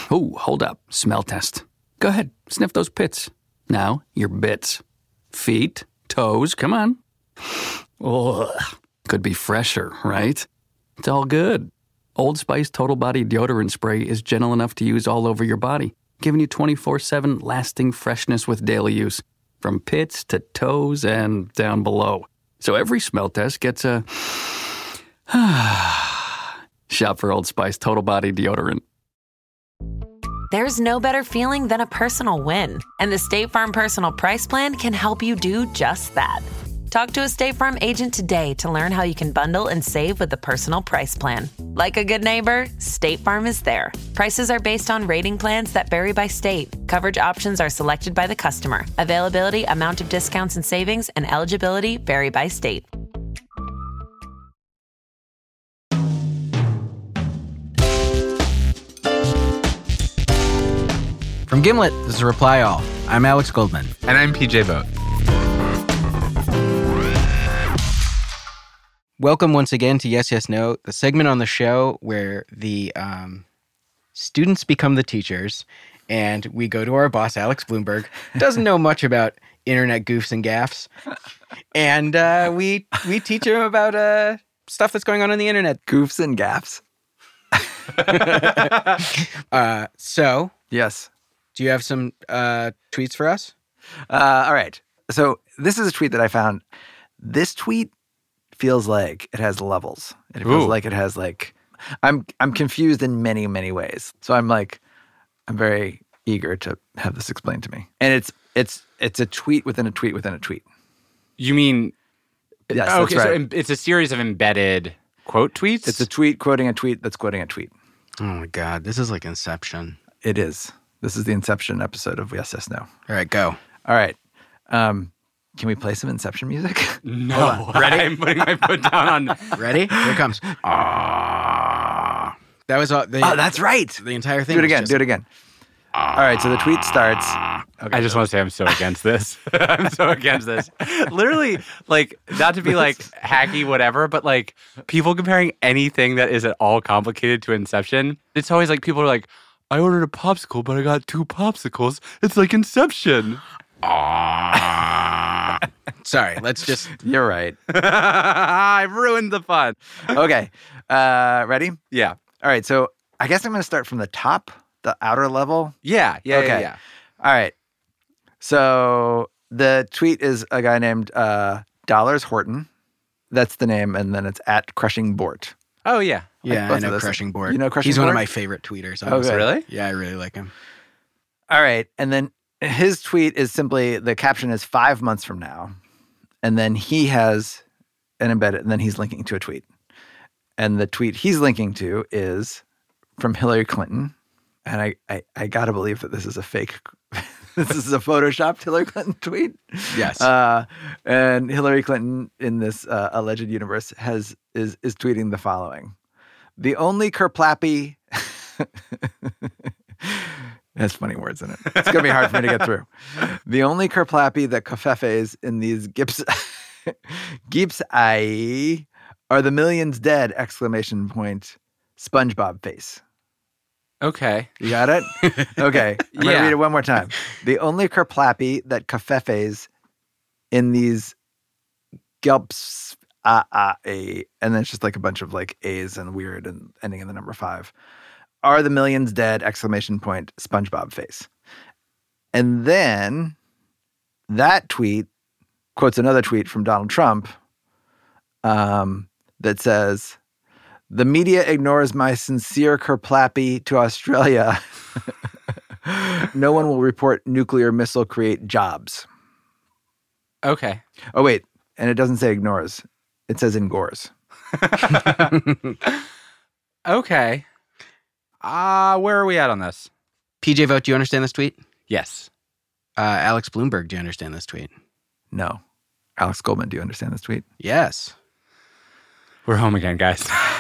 Ooh, hold up. Smell test. Go ahead, sniff those pits. Now, your bits. Feet, toes, come on. Ugh. Could be fresher, right? It's all good. Old Spice Total Body Deodorant Spray is gentle enough to use all over your body, giving you 24/7 lasting freshness with daily use, from pits to toes and down below. So every smell test gets a shop for Old Spice Total Body Deodorant. There's no better feeling than a personal win, and the State Farm Personal Price Plan can help you do just that. Talk to a State Farm agent today to learn how you can bundle and save with the Personal Price Plan. Like a good neighbor, State Farm is there. Prices are based on rating plans that vary by state. Coverage options are selected by the customer. Availability, amount of discounts and savings, and eligibility vary by state. From Gimlet, this is Reply All. I'm Alex Goldman. And I'm PJ Vogt. Welcome once again to Yes, Yes, No, the segment on the show where the students become the teachers, and we go to our boss, Alex Bloomberg, doesn't know much about internet goofs and gaffes, and we teach him about stuff that's going on the internet. Goofs and gaffes. So, Yes. do you have some tweets for us? All right. So this is a tweet that I found. This tweet feels like it has levels. It feels like it has like I'm confused in many, many ways. So I'm very eager to have this explained to me. And it's a tweet within a tweet within a tweet. You mean... Yes, okay, that's right. so it's a series of embedded quote tweets? It's a tweet quoting a tweet that's quoting a tweet. Oh my God, this is like Inception. It is. This is the Inception episode of Yes, Yes, No. All right, go. All right. Can we play some Inception music? No. Ready? I'm putting my foot down on... Ready? Here it comes. That was all. That's right. The entire thing. Do it again. Do it again. All right. So the tweet starts. Okay, I just want to say I'm so against this. I'm so against this. Literally, like, not to be like hacky, whatever, but like people comparing anything that is at all complicated to Inception. It's always like people are like, I ordered a popsicle, but I got 2 popsicles. It's like Inception. Sorry, let's just... You're right. I've ruined the fun. Okay. Ready? Yeah. All right. So I guess I'm going to start from the top, the outer level. Yeah. Okay. All right. So the tweet is a guy named Dollars Horton. That's the name. And then it's at Crushing Bort. Oh, yeah. Yeah, I know Crushing Bort. You know Crushing He's Bort? one of my favorite tweeters. Oh, good. Really? Yeah, I really like him. All right. And then his tweet is simply, the caption is 5 months from now. And then he has an embedded, and then he's linking to a tweet. And the tweet he's linking to is from Hillary Clinton. And I got to believe that this is a fake, this is a photoshopped Hillary Clinton tweet. Yes. And Hillary Clinton in this alleged universe is tweeting the following. The only kerplappy... It has funny words in it. It's going to be hard for me to get through. The only kerplappy that kafefes in these gips eye are the millions dead! SpongeBob face. Okay. You got it? Okay. I'm going to read it one more time. The only kerplappy that kafefes in these gulps and then it's just like a bunch of like A's and weird and ending in the number 5. Are the millions dead! SpongeBob face. And then that tweet quotes another tweet from Donald Trump that says, the media ignores my sincere kerplappy to Australia. No one will report nuclear missile create jobs. Okay. Oh, wait. And it doesn't say ignores. It says engores. Okay. Where are we at on this? PJ Vogt, do you understand this tweet? Yes. Alex Bloomberg, do you understand this tweet? No. Alex Goldman, do you understand this tweet? Yes. We're home again, guys.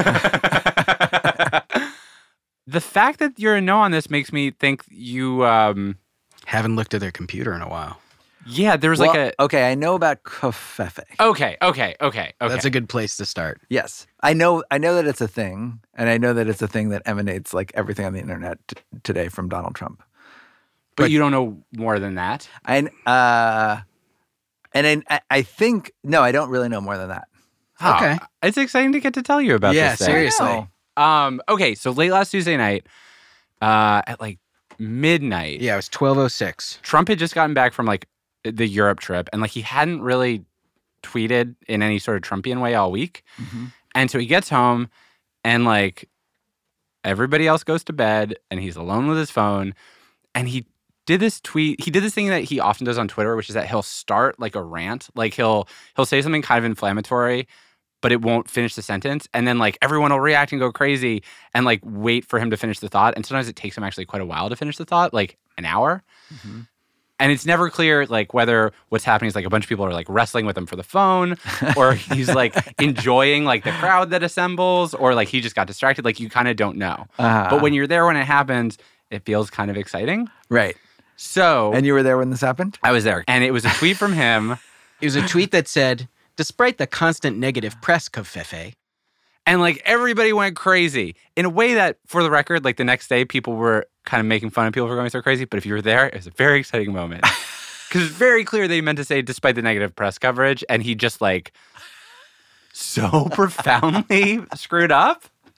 The fact that you're a no on this makes me think you... Haven't looked at their computer in a while. Yeah, there was Okay, I know about Covfefe. Okay. That's a good place to start. Yes. I know that it's a thing, and I know that it's a thing that emanates like everything on the internet today from Donald Trump. But you don't know more than that? I think, no, I don't really know more than that. Okay. It's exciting to get to tell you about this thing. Seriously. Okay, so late last Tuesday night, at like midnight. Yeah, it was 12:06. Trump had just gotten back from like the Europe trip, and like he hadn't really tweeted in any sort of Trumpian way all week. Mm-hmm. And so he gets home, and like everybody else goes to bed, and he's alone with his phone, and he did this tweet. He did this thing that he often does on Twitter, which is that he'll start like a rant. Like he'll say something kind of inflammatory, but it won't finish the sentence. And then like everyone will react and go crazy and like wait for him to finish the thought. And sometimes it takes him actually quite a while to finish the thought, like an hour. Mm-hmm. And it's never clear like whether what's happening is like a bunch of people are like wrestling with him for the phone, or he's like enjoying like the crowd that assembles, or like he just got distracted. Like you kind of don't know. But when you're there when it happens, it feels kind of exciting. Right. So, and you were there when this happened? I was there. And it was a tweet from him. It was a tweet that said, despite the constant negative press, Covfefe. And like everybody went crazy in a way that, for the record, like the next day, people were kind of making fun of people for going so crazy. But if you were there, it was a very exciting moment. Because it's very clear they meant to say, despite the negative press coverage. And he just like so profoundly screwed up.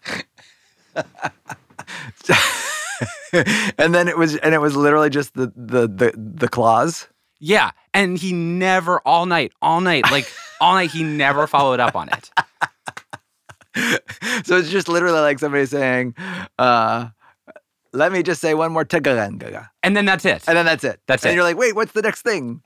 and it was literally just the clause. Yeah, and he never all night, he never followed up on it. So it's just literally like somebody saying, "Let me just say one more tagalanga," and then that's it. And then that's it. That's and it. You're like, wait, what's the next thing?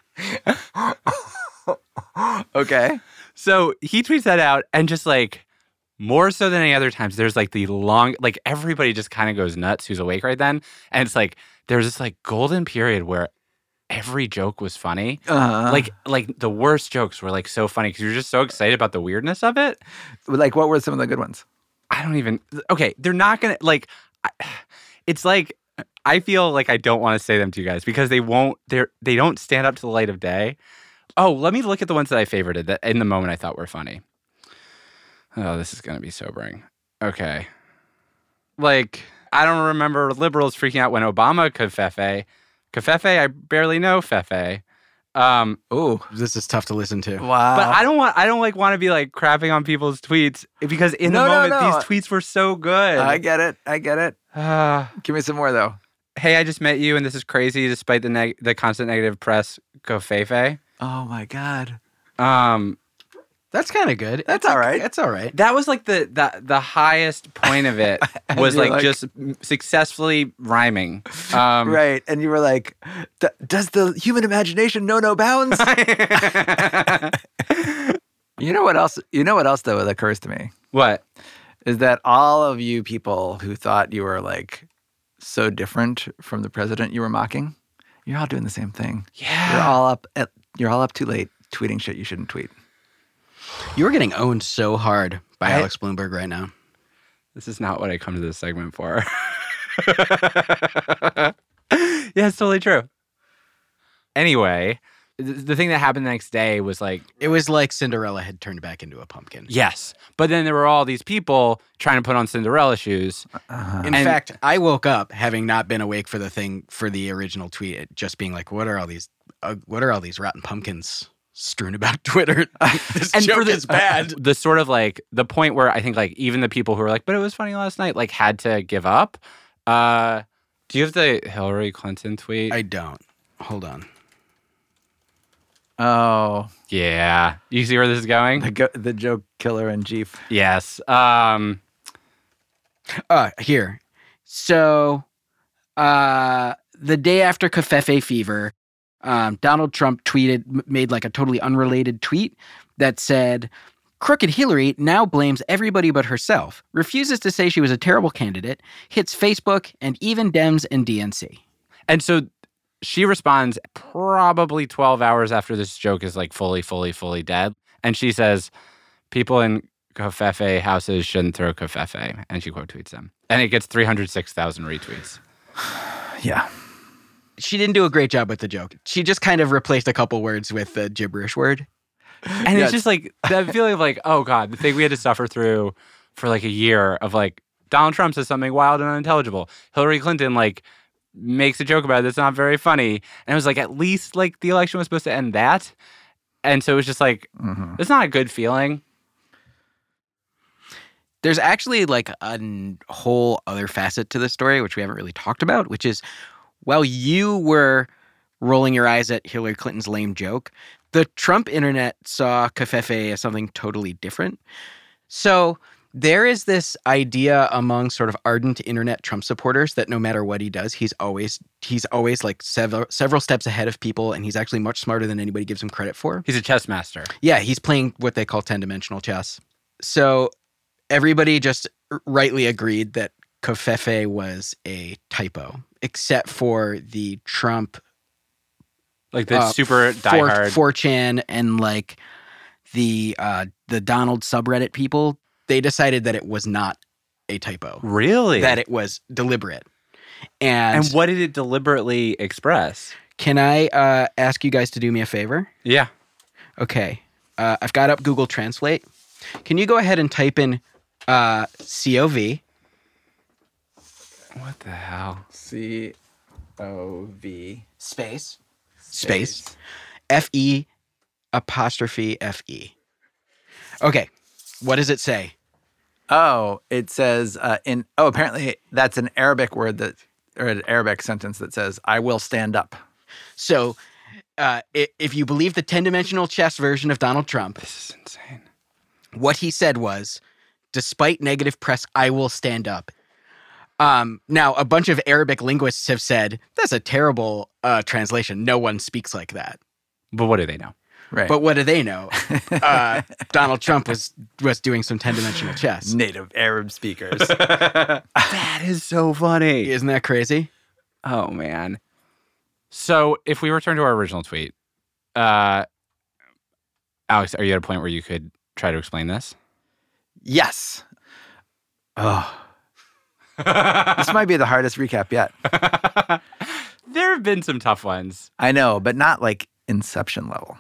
Okay. So he tweets that out, and just like more so than any other times, there's like the long, like everybody just kind of goes nuts who's awake right then. And it's like, there's this like golden period where every joke was funny. Like the worst jokes were like so funny because you're just so excited about the weirdness of it. Like, what were some of the good ones? Okay, they're not going to, it's like, I feel like I don't want to say them to you guys because they don't stand up to the light of day. Oh, let me look at the ones that I favorited that in the moment I thought were funny. Oh, this is going to be sobering. Okay. Like, I don't remember liberals freaking out when Obama Covfefe. Covfefe, I barely know Fefe. Oh, this is tough to listen to. Wow. But I don't want to be like crapping on people's tweets because in the moment these tweets were so good. I get it. Give me some more though. Hey, I just met you and this is crazy despite the constant negative press. Covfefe. Oh my God. That's kind of good. That's all right. That's all right. That was like the highest point of it was like just successfully rhyming. Right. And you were like, does the human imagination know no bounds? You know what else though that occurs to me? What? Is that all of you people who thought you were like so different from the president you were mocking, you're all doing the same thing. Yeah. You're all up too late tweeting shit you shouldn't tweet. You're getting owned so hard by Alex Bloomberg right now. This is not what I come to this segment for. Yeah, it's totally true. Anyway, the thing that happened the next day was like... It was like Cinderella had turned back into a pumpkin. Yes. But then there were all these people trying to put on Cinderella shoes. In fact, I woke up having not been awake for the original tweet, just being like, what are all these rotten pumpkins strewn about Twitter? This joke is bad. The sort of like the point where I think like even the people who were like, but it was funny last night, like had to give up. Do you have the Hillary Clinton tweet? I don't. Hold on. Oh. Yeah. You see where this is going? The joke killer in Jeep. Yes. Here. So, the day after Covfefe fever, Donald Trump made like a totally unrelated tweet that said, "Crooked Hillary now blames everybody but herself, refuses to say she was a terrible candidate, hits Facebook and even Dems and DNC." And so she responds probably 12 hours after this joke is like fully dead. And she says, people in Covfefe houses shouldn't throw Covfefe. And she quote tweets them. And it gets 306,000 retweets. Yeah. She didn't do a great job with the joke. She just kind of replaced a couple words with a gibberish word. And it's just like that feeling of like, oh God, the thing we had to suffer through for like a year of like, Donald Trump says something wild and unintelligible. Hillary Clinton like makes a joke about it that's not very funny. And it was like, at least like the election was supposed to end that. And so it was just like, it's not a good feeling. There's actually like a whole other facet to this story, which we haven't really talked about, which is while you were rolling your eyes at Hillary Clinton's lame joke, the Trump internet saw Covfefe as something totally different. So there is this idea among sort of ardent internet Trump supporters that no matter what he does, he's always like several steps ahead of people, and he's actually much smarter than anybody gives him credit for. He's a chess master. Yeah, he's playing what they call 10-dimensional chess. So everybody just rightly agreed that Covfefe was a typo, except for the Trump, like the super diehard 4chan and like the Donald subreddit people. They decided that it was not a typo. Really? That it was deliberate. And what did it deliberately express? Can I ask you guys to do me a favor? Yeah. Okay. I've got up Google Translate. Can you go ahead and type in COV? What the hell? COV Space. FE apostrophe FE. Okay. What does it say? Oh, it says apparently that's an Arabic word or an Arabic sentence that says, I will stand up. So if you believe the 10-dimensional chess version of Donald Trump, This is insane. what he said was, despite negative press, I will stand up. Now, a bunch of Arabic linguists have said, that's a terrible translation. No one speaks like that. But what do they know? Right. But what do they know? Donald Trump was doing some 10-dimensional chess. Native Arab speakers. That is so funny. Isn't that crazy? Oh, man. So if we return to our original tweet, Alex, are you at a point where you could try to explain this? Yes. Oh. This might be the hardest recap yet. There have been some tough ones. I know, but not like Inception level.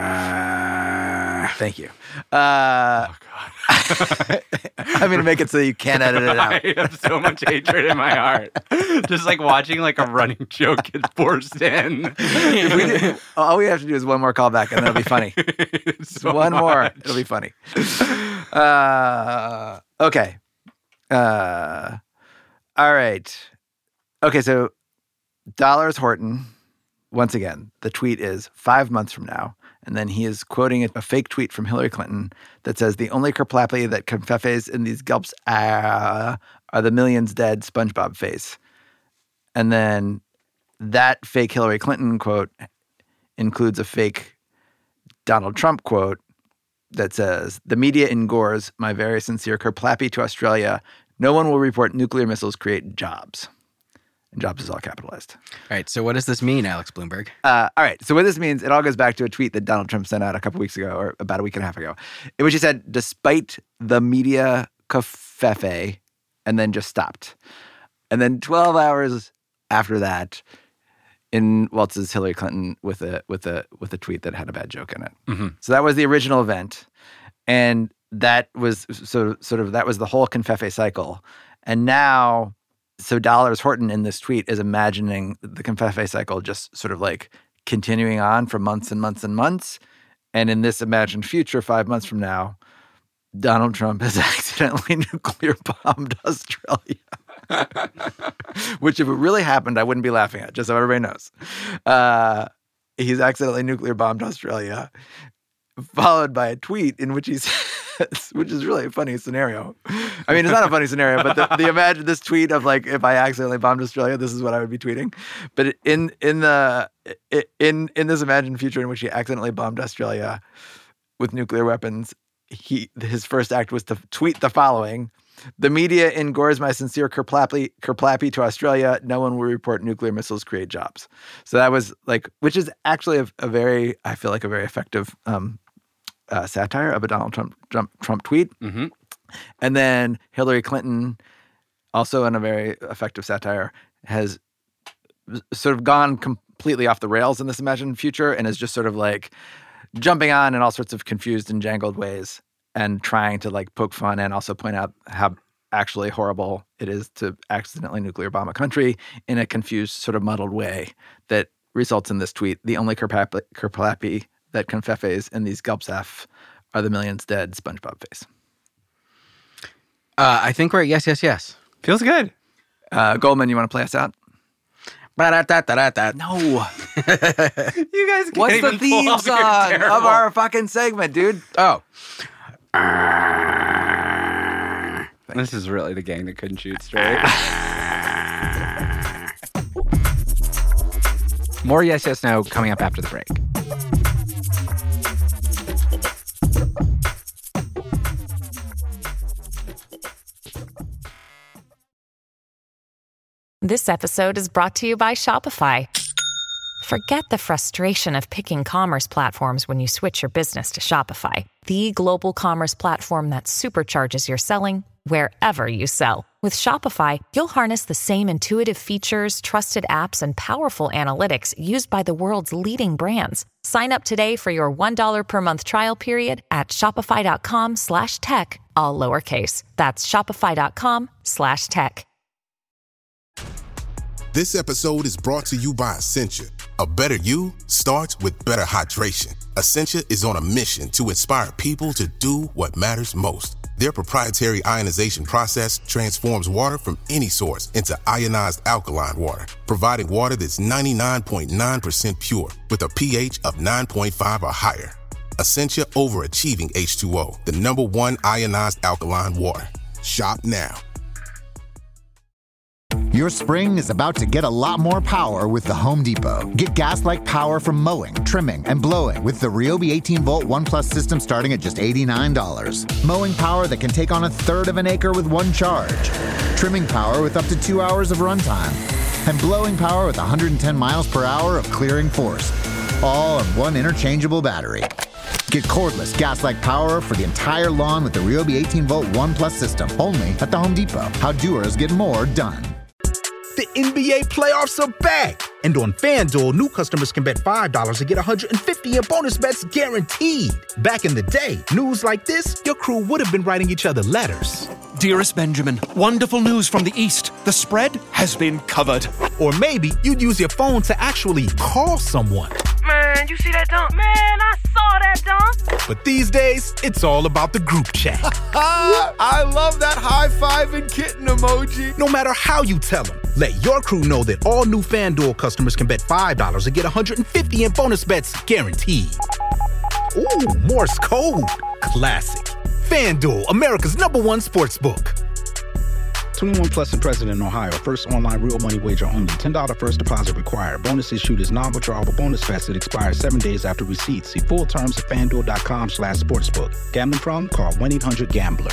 Thank you. Oh, God. I'm going to make it so you can't edit it out. I have so much hatred in my heart. Just like watching like a running joke get forced in. All we have to do is one more callback and it'll be funny. It's so One more. much. It'll be funny. Okay. All right. Okay, so Dollars Horton, once again, the tweet is 5 months from now. And then he is quoting a fake tweet from Hillary Clinton that says, the only kerplappy that Covfefes in these gulps are the millions dead SpongeBob face. And then that fake Hillary Clinton quote includes a fake Donald Trump quote that says, the media engores my very sincere kerplappy to Australia. No one will report nuclear missiles create jobs. And jobs is all capitalized. All right, so what does this mean, Alex Bloomberg? All right, so what this means, it all goes back to a tweet that Donald Trump sent out a couple weeks ago, or about a week and a half ago, in which he said, despite the media Covfefe, and then just stopped. And then 12 hours after that, in waltzes Hillary Clinton with a tweet that had a bad joke in it. Mm-hmm. So that was the original event, and that was sort of that was the whole Covfefe cycle. And now, so Dollars Horton in this tweet is imagining the Covfefe cycle just sort of like continuing on for months and months and months. And in this imagined future, 5 months from now, Donald Trump has accidentally nuclear bombed Australia. Which if it really happened, I wouldn't be laughing at, just so everybody knows. He's accidentally nuclear bombed Australia, followed by a tweet in which he says, which is really a funny scenario. I mean, it's not a funny scenario, but the imagine this tweet of like, if I accidentally bombed Australia, this is what I would be tweeting. But in this imagined future in which he accidentally bombed Australia with nuclear weapons, his first act was to tweet the following: the media engores my sincere kerplappy to Australia. No one will report nuclear missiles create jobs. So that was like, which is actually a very, I feel like a very effective satire of a Donald Trump tweet. Mm-hmm. And then Hillary Clinton, also in a very effective satire, has sort of gone completely off the rails in this imagined future and is just sort of like jumping on in all sorts of confused and jangled ways and trying to like poke fun and also point out how actually horrible it is to accidentally nuclear bomb a country in a confused, sort of muddled way that results in this tweet. The only kerplappy that confeffes in these gulpsaf are the millions dead SpongeBob face. I think we're at yes. Feels good. Goldman, you want to play us out? Ba-da-da-da-da-da. No. You guys can't What's even the theme pull off your song terrible- of our fucking segment, dude? Oh. This is really the gang that couldn't shoot straight. More Yes, Yes, No coming up after the break. This episode is brought to you by Shopify. Forget the frustration of picking commerce platforms when you switch your business to Shopify, the global commerce platform that supercharges your selling wherever you sell. With Shopify, you'll harness the same intuitive features, trusted apps, and powerful analytics used by the world's leading brands. Sign up today for your $1 per month trial period at shopify.com/tech, all lowercase. That's shopify.com/tech. This episode is brought to you by Essentia. A better you starts with better hydration. Essentia is on a mission to inspire people to do what matters most. Their proprietary ionization process transforms water from any source into ionized alkaline water, providing water that's 99.9% pure with a pH of 9.5 or higher. Essentia overachieving H2O, the #1 ionized alkaline water. Shop now. Your spring is about to get a lot more power with the Home Depot. Get gas-like power from mowing, trimming, and blowing with the Ryobi 18-volt ONE+ system starting at just $89. Mowing power that can take on 1/3 of an acre with one charge. Trimming power with up to 2 hours of runtime. And blowing power with 110 miles per hour of clearing force. All on one interchangeable battery. Get cordless gas-like power for the entire lawn with the Ryobi 18-volt ONE+ system. Only at the Home Depot. How doers get more done. The NBA playoffs are back. And on FanDuel, new customers can bet $5 and get $150 in bonus bets guaranteed. Back in the day, news like this, your crew would have been writing each other letters. Dearest Benjamin, wonderful news from the East. The spread has been covered. Or maybe you'd use your phone to actually call someone. Man, you see that dunk? Man, I saw that dunk. But these days, it's all about the group chat. I love that high-five and kitten emoji. No matter how you tell them, let your crew know that all new FanDuel customers can bet $5 and get $150 in bonus bets guaranteed. Ooh, Morse code. Classic. FanDuel, America's #1 sportsbook. 21 plus and present in Ohio. First online real money wager only. $10 first deposit required. Bonus issued is non-withdrawable bonus vest that expires 7 days after receipt. See full terms at FanDuel.com/sportsbook. Gambling problem? Call 1-800-GAMBLER.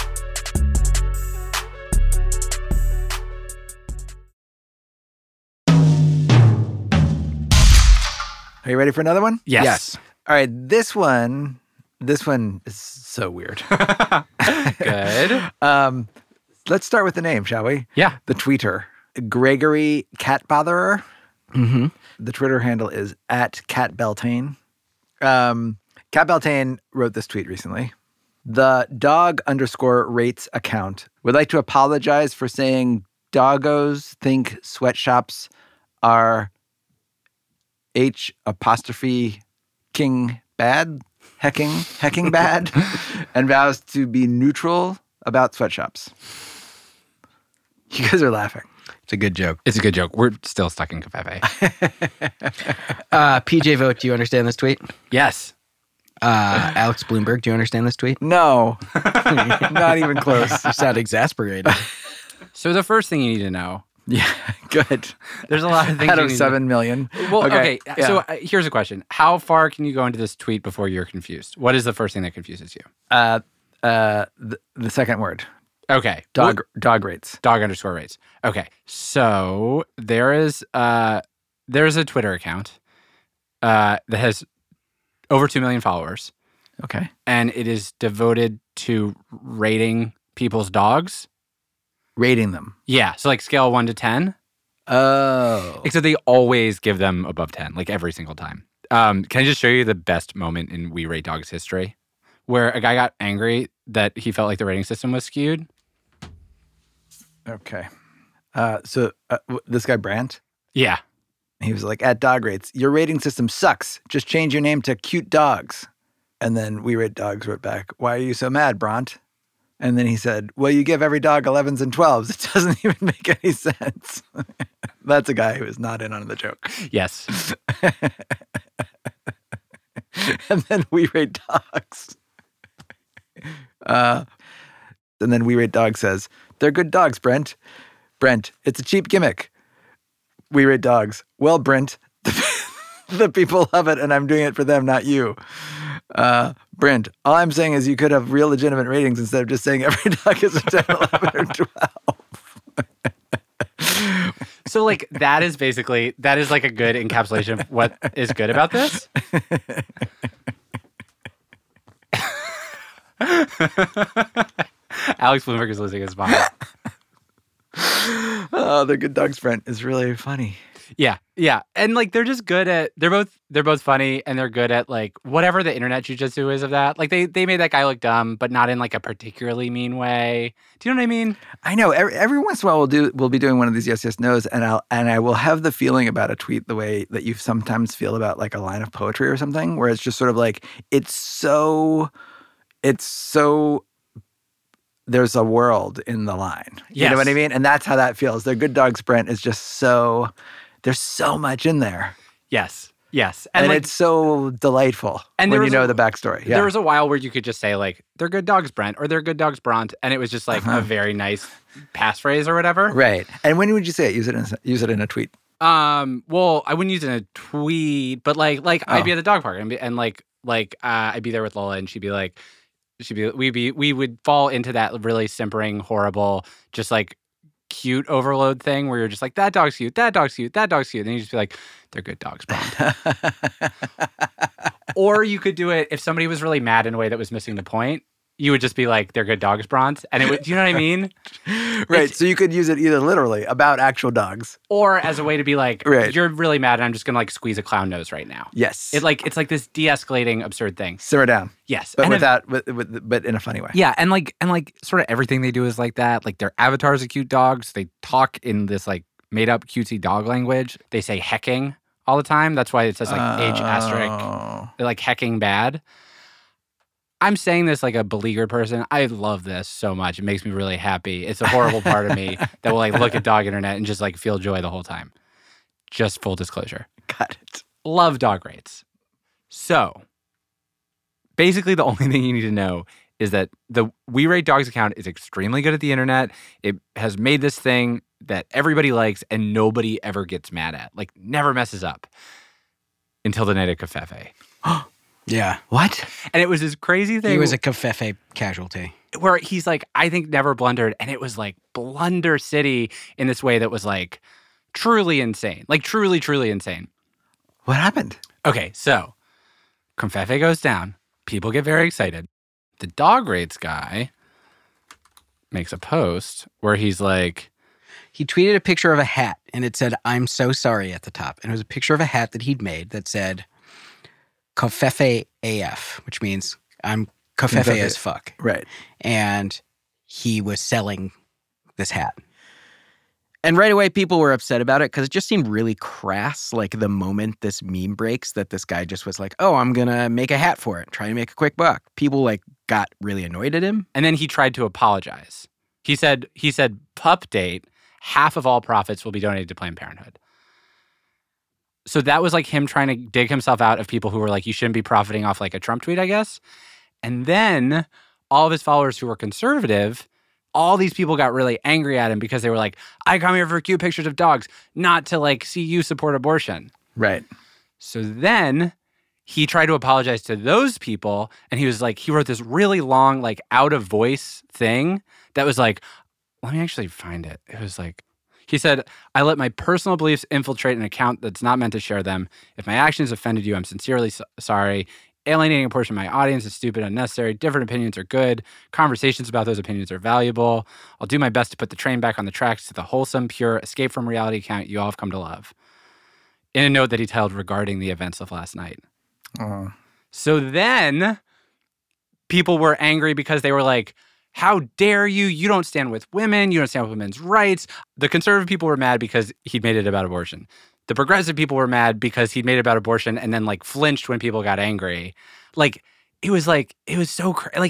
Are you ready for another one? Yes. All right, this one is so weird. Good. Let's start with the name, shall we? Yeah. The tweeter, Gregory Catbotherer. Mm-hmm. The Twitter handle is @CatBeltane. Cat Beltane wrote this tweet recently. The dog_rates account would like to apologize for saying doggos think sweatshops are H''king bad, hecking bad, and vows to be neutral about sweatshops. You guys are laughing. It's a good joke. It's a good joke. We're still stuck in Covfefe. PJ Vogt, do you understand this tweet? Yes. Alex Bloomberg, do you understand this tweet? No. Not even close. You sound exasperated. So the first thing you need to know. Yeah, good. There's a lot of things. Out of 7 million. Well, okay. Yeah. So here's a question: how far can you go into this tweet before you're confused? What is the first thing that confuses you? The second word. Okay. Dog rates. Dog_rates. Okay. So there's a Twitter account that has over 2 million followers. Okay. And it is devoted to rating people's dogs. Rating them. Yeah. So like scale 1 to 10. Oh. Except they always give them above 10, like every single time. Can I just show you the best moment in We Rate Dogs history? Where a guy got angry that he felt like the rating system was skewed. Okay. So this guy, Brandt? Yeah. He was like, at Dog Rates, your rating system sucks. Just change your name to Cute Dogs. And then We Rate Dogs wrote back, why are you so mad, Brandt? And then he said, well, you give every dog 11s and 12s. It doesn't even make any sense. That's a guy who is not in on the joke. Yes. And then We Rate Dogs. And then We Rate Dogs says, they're good dogs, Brent. Brent, it's a cheap gimmick. We Rate Dogs. Well, Brent, the people love it, and I'm doing it for them, not you. Brent, all I'm saying is you could have real legitimate ratings instead of just saying every dog is a 10, 11, or 12. So, like, that is like a good encapsulation of what is good about this. Alex Bloomberg is losing his mind. Oh, they're good dogs, Brent, is really funny. Yeah. And like they're just good at they're both funny and they're good at like whatever the internet jujitsu is of that. Like they made that guy look dumb, but not in like a particularly mean way. Do you know what I mean? I know. Every once in a while we'll be doing one of these yes, yes, no's, and I will have the feeling about a tweet the way that you sometimes feel about like a line of poetry or something, where it's just sort of like it's so there's a world in the line. You know what I mean? And that's how that feels. Their good dog sprint is just so, there's so much in there. Yes. And like, it's so delightful when you know the backstory. Yeah. There was a while where you could just say like, they're good dogs, Brent, or they're good dogs, Bront. And it was just like a very nice passphrase or whatever. Right. And when would you say it? Use it in a tweet. Well, I wouldn't use it in a tweet, but like I'd be at the dog park and like I'd be there with Lola and we would fall into that really simpering, horrible, just like cute overload thing where you're just like, that dog's cute, that dog's cute, that dog's cute. And you just be like, they're good dogs, Bond. Or you could do it if somebody was really mad in a way that was missing the point. You would just be like, they're good dogs, Bronze. And it would, do you know what I mean? Right. So you could use it either literally about actual dogs. Or as a way to be like, you're really mad and I'm just going to like squeeze a clown nose right now. Yes. It's like this de-escalating absurd thing. Simmer down. Yes. But but in a funny way. Yeah. And like sort of everything they do is like that. Like their avatars are cute dogs. They talk in this like made up cutesy dog language. They say hecking all the time. That's why it says like age asterisk. They're like hecking bad. I'm saying this like a beleaguered person. I love this so much. It makes me really happy. It's a horrible part of me that will like look at dog internet and just like feel joy the whole time. Just full disclosure. Got it. Love dog rates. So basically the only thing you need to know is that the We Rate Dogs account is extremely good at the internet. It has made this thing that everybody likes and nobody ever gets mad at. Like never messes up until the night of Covfefe. Yeah. What? And it was this crazy thing. He was a Covfefe casualty. Where he's like, I think never blundered. And it was like Blunder City in this way that was like truly insane. Like truly, truly insane. What happened? Okay, so Covfefe goes down. People get very excited. The dog rates guy makes a post where he's like... He tweeted a picture of a hat and it said, I'm so sorry at the top. And it was a picture of a hat that he'd made that said... Covfefe AF, which means I'm Covfefe as fuck. Right. And he was selling this hat. And right away, people were upset about it because it just seemed really crass. Like the moment this meme breaks that this guy just was like, oh, I'm going to make a hat for it, try to make a quick buck. People like got really annoyed at him. And then he tried to apologize. He said, pup date, half of all profits will be donated to Planned Parenthood. So that was like him trying to dig himself out of people who were like, you shouldn't be profiting off like a Trump tweet, I guess. And then all of his followers who were conservative, all these people got really angry at him because they were like, I come here for cute pictures of dogs, not to like see you support abortion. Right. So then he tried to apologize to those people. And he was like, he wrote this really long, like out of voice thing that was like, let me actually find it. It was like, he said, I let my personal beliefs infiltrate an account that's not meant to share them. If my actions offended you, I'm sincerely sorry. Alienating a portion of my audience is stupid, unnecessary. Different opinions are good. Conversations about those opinions are valuable. I'll do my best to put the train back on the tracks to the wholesome, pure, escape from reality account you all have come to love. In a note that he titled regarding the events of last night. So then people were angry because they were like, how dare you? You don't stand with women. You don't stand with women's rights. The conservative people were mad because he'd made it about abortion. The progressive people were mad because he'd made it about abortion and then like flinched when people got angry. It was so crazy.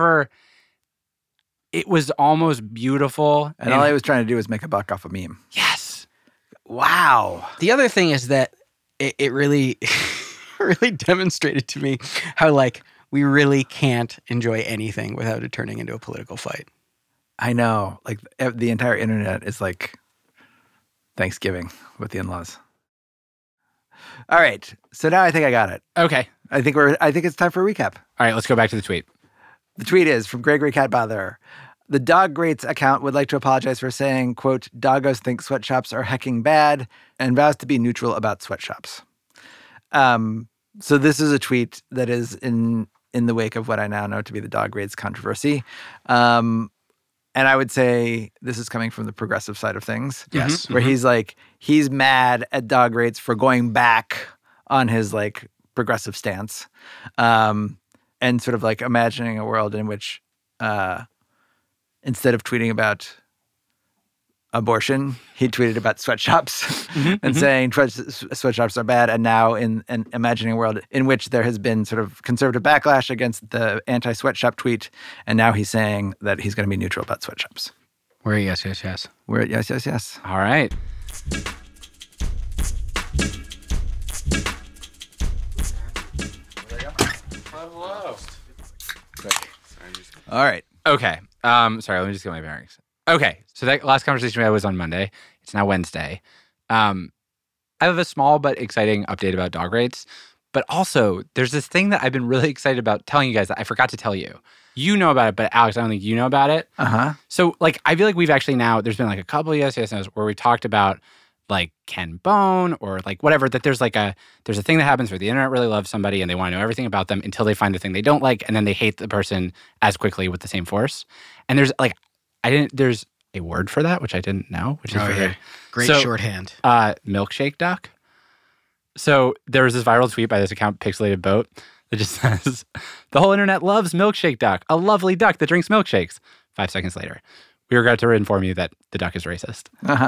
It was almost beautiful. And all I was trying to do was make a buck off a meme. Yes. Wow. The other thing is that it really, really demonstrated to me how we really can't enjoy anything without it turning into a political fight. I know. The entire internet is like Thanksgiving with the in-laws. All right. So now I think I got it. Okay. I think it's time for a recap. All right, let's go back to the tweet. The tweet is from Gregory Catbother. The Dog Greats account would like to apologize for saying, quote, doggos think sweatshops are hecking bad and vows to be neutral about sweatshops. So this is a tweet that is in the wake of what I now know to be the Dog Greats controversy. And I would say this is coming from the progressive side of things. Yes. Where he's mad at Dog Greats for going back on his progressive stance. And sort of imagining a world in which instead of tweeting about abortion, he tweeted about sweatshops and saying sweatshops are bad. And now in imagining a world in which there has been sort of conservative backlash against the anti-sweatshop tweet. And now he's saying that he's going to be neutral about sweatshops. We're at yes, yes, yes. We're at yes, yes, yes. All right. All right. Okay. Sorry, let me just get my bearings. Okay. So that last conversation we had was on Monday. It's now Wednesday. I have a small but exciting update about Dog Greats. But also, there's this thing that I've been really excited about telling you guys that I forgot to tell you. You know about it, but Alex, I don't think you know about it. Uh-huh. So, I feel like we've actually now, there's been a couple of Yes, Yes, No's where we talked about Ken Bone or whatever, that there's a thing that happens where the internet really loves somebody and they want to know everything about them until they find the thing they don't like, and then they hate the person as quickly with the same force. And there's there's a word for that, which I didn't know, which is weird. Great shorthand. Milkshake duck. So there was this viral tweet by this account, Pixelated Boat, that just says, the whole internet loves Milkshake Duck, a lovely duck that drinks milkshakes. 5 seconds later, we regret to inform you that the duck is racist.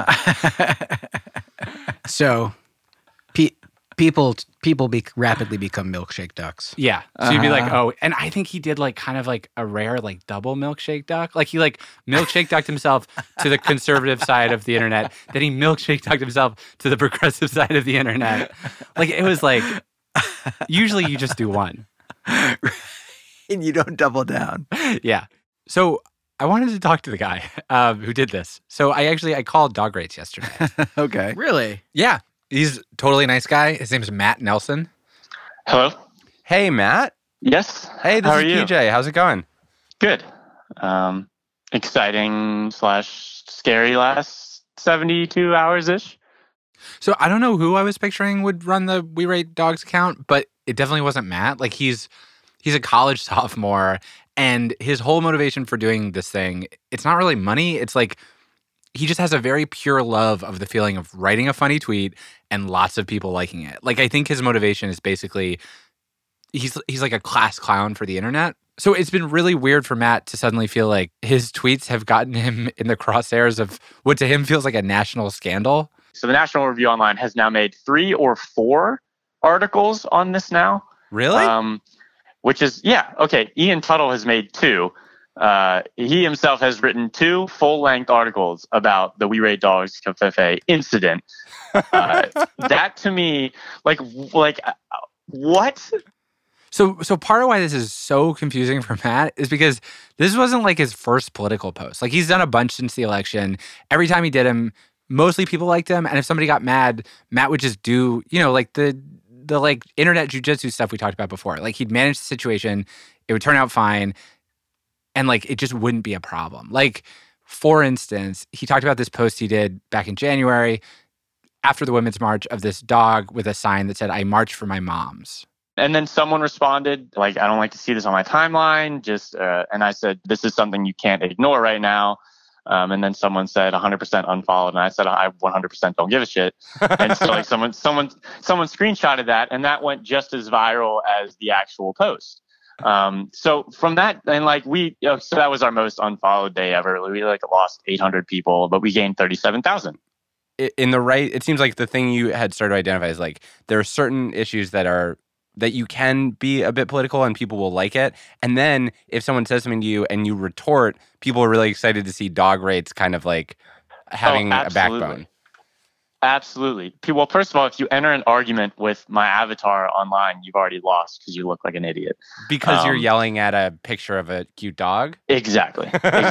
So people rapidly become milkshake ducks. Yeah. So you'd be like, oh, and I think he did kind of a rare double milkshake duck. He milkshake ducked himself to the conservative side of the internet. Then he milkshake ducked himself to the progressive side of the internet. It was usually you just do one. And you don't double down. Yeah. So I wanted to talk to the guy who did this. So I called Dog Greats yesterday. Okay. Really? Yeah. He's a totally nice guy. His name is Matt Nelson. Hello. Hey, Matt. Yes. Hey, this is PJ. How's it going? Good. Exciting / scary last 72 hours-ish. So I don't know who I was picturing would run the We Rate Dogs account, but it definitely wasn't Matt. He's a college sophomore, and his whole motivation for doing this thing, it's not really money. It's he just has a very pure love of the feeling of writing a funny tweet and lots of people liking it. I think his motivation is basically he's like a class clown for the internet. So it's been really weird for Matt to suddenly feel like his tweets have gotten him in the crosshairs of what to him feels like a national scandal. So the National Review Online has now made 3 or 4 articles on this now. Really? Which is, yeah, okay. Ian Tuttle has made 2. He himself has written 2 full-length articles about the We Rate Dogs Covfefe incident. That to me, what? So part of why this is so confusing for Matt is because this wasn't his first political post. He's done a bunch since the election. Every time he did them, mostly people liked him. And if somebody got mad, Matt would just do, the internet jujitsu stuff we talked about before. He'd manage the situation, it would turn out fine, and it just wouldn't be a problem. For instance, he talked about this post he did back in January after the Women's March of this dog with a sign that said, "I march for my moms." And then someone responded, like, I don't like to see this on my timeline. And I said, this is something you can't ignore right now. And then someone said 100% unfollowed. And I said, I 100% don't give a shit. And so like someone screenshotted that, and that went just as viral as the actual post. So from that, and like so that was our most unfollowed day ever. We like lost 800 people, but we gained 37,000. It seems like the thing you had started to identify is like there are certain issues that you can be a bit political and people will like it. And then if someone says something to you and you retort, people are really excited to see dog rates kind of like having a backbone. Absolutely. Well, first of all, if you enter an argument with my avatar online, you've already lost because you look like an idiot. Because you're yelling at a picture of a cute dog? Exactly.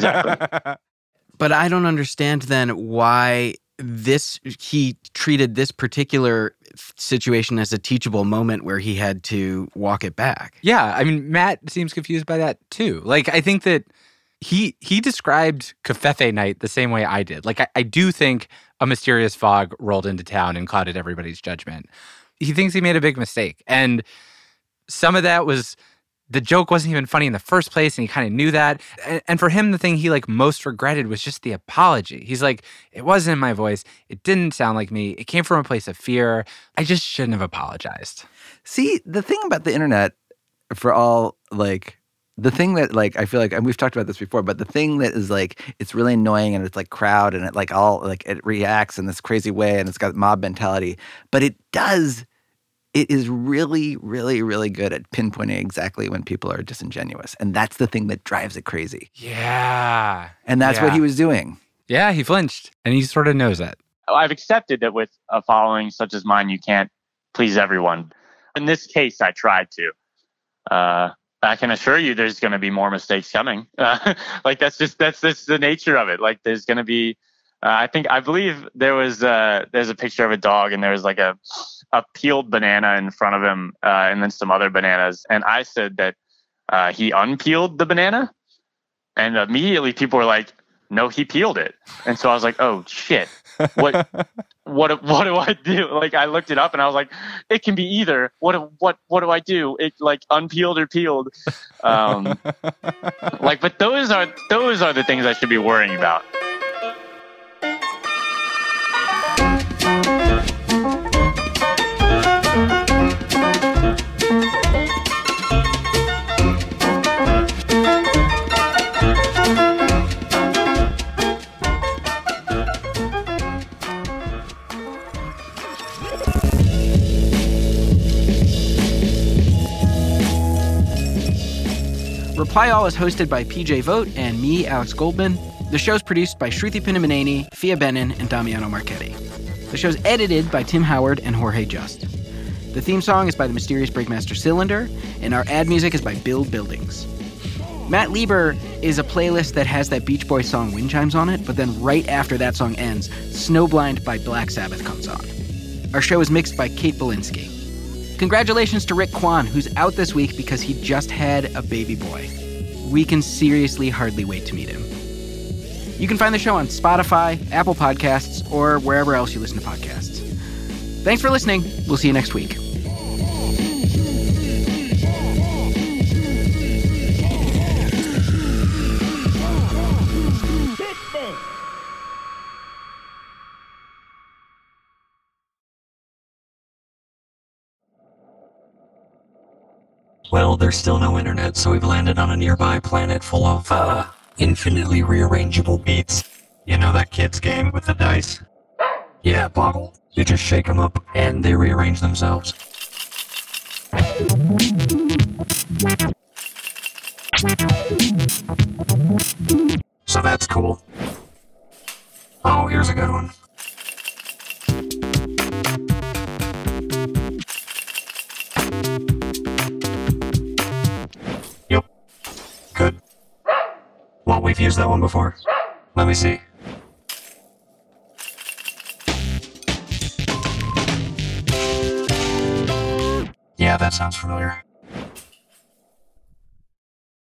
But I don't understand then why he treated this particular situation as a teachable moment where he had to walk it back. Yeah, I mean, Matt seems confused by that too. Like, I think that he described Covfefe night the same way I did. Like, I do think a mysterious fog rolled into town and clouded everybody's judgment. He thinks he made a big mistake. And some of that was the joke wasn't even funny in the first place, and he kind of knew that. And for him, the thing he like most regretted was just the apology. He's like, it wasn't in my voice. It didn't sound like me. It came from a place of fear. I just shouldn't have apologized. See, the thing about the internet, for all like the thing that like I feel like, and we've talked about this before, but the thing that is like it's really annoying and it's like crowd and it like all like it reacts in this crazy way and it's got mob mentality, but it is really, really, really good at pinpointing exactly when people are disingenuous. And that's the thing that drives it crazy. Yeah. And that's what he was doing. Yeah, he flinched. And he sort of knows that. I've accepted that with a following such as mine, you can't please everyone. In this case, I tried to. I can assure you there's going to be more mistakes coming. Like, that's just the nature of it. Like, there's going to be... I believe there's a picture of a dog and there was like a peeled banana in front of him and then some other bananas. And I said that he unpeeled the banana, and immediately people were like, no, he peeled it. And so I was like, oh shit, what do I do? Like, I looked it up and I was like, it can be either. What do I do? It like unpeeled or peeled. Like, but those are the things I should be worrying about. Reply All is hosted by PJ Vogt and me, Alex Goldman. The show's produced by Shruti Pinnamaneni, Fia Benin, and Damiano Marchetti. The show's edited by Tim Howard and Jorge Just. The theme song is by the Mysterious Breakmaster Cylinder, and our ad music is by Build Buildings. Matt Lieber is a playlist that has that Beach Boys song Wind Chimes on it, but then right after that song ends, Snowblind by Black Sabbath comes on. Our show is mixed by Kate Belinsky. Congratulations to Rick Kwan, who's out this week because he just had a baby boy. We can seriously hardly wait to meet him. You can find the show on Spotify, Apple Podcasts, or wherever else you listen to podcasts. Thanks for listening. We'll see you next week. Well, there's still no internet, so we've landed on a nearby planet full of, infinitely rearrangeable beats. You know that kid's game with the dice? Yeah, Boggle. You just shake them up, and they rearrange themselves. So that's cool. Oh, here's a good one. Yep. Good. Well, we've used that one before. Let me see. Yeah, that sounds familiar.